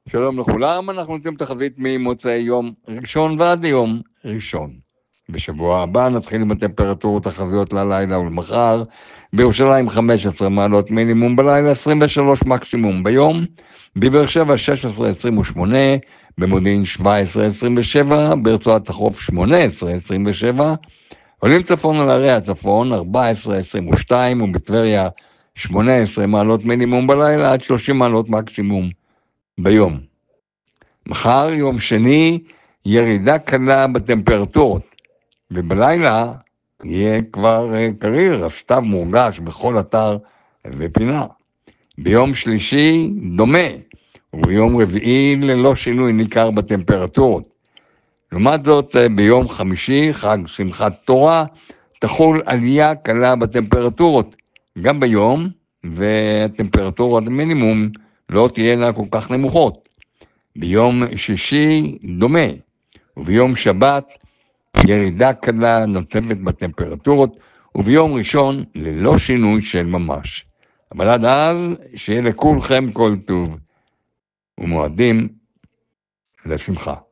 שלום לכולם, אנחנו נותנים תחזית ממוצאי יום ראשון ועד ליום ראשון. בשבוע הבא נתחיל עם הטמפרטורות החביות ללילה ולמחר. בירושלים 15 מעלות מינימום בלילה, 23 מקסימום ביום. בבאר שבע 16-28, במודיעין 17-27, ברצועת החוף 18-27, עולים צפון על ערי הצפון 14-22, ובטבריה 18 מעלות מינימום בלילה עד 30 מעלות מקסימום ביום. מחר יום שני ירידה קלה בטמפרטורות, ובלילה יהיה כבר קריר, הסתיו מורגש בכל אתר ופינה. ביום שלישי דומה, וביום רביעי ללא שינוי ניכר בטמפרטורות. לעומת זאת ביום חמישי, חג שמחת תורה, תחול עלייה קלה בטמפרטורות, גם ביום, והטמפרטורות המינימום לא תהיינה כל כך נמוכות. ביום שישי דומה, וביום שבת ירידה קלה נוצבת בטמפרטורות, וביום ראשון ללא שינוי של ממש. אבל עד אז שיהיה לכולכם כל טוב, ומועדים לשמחה.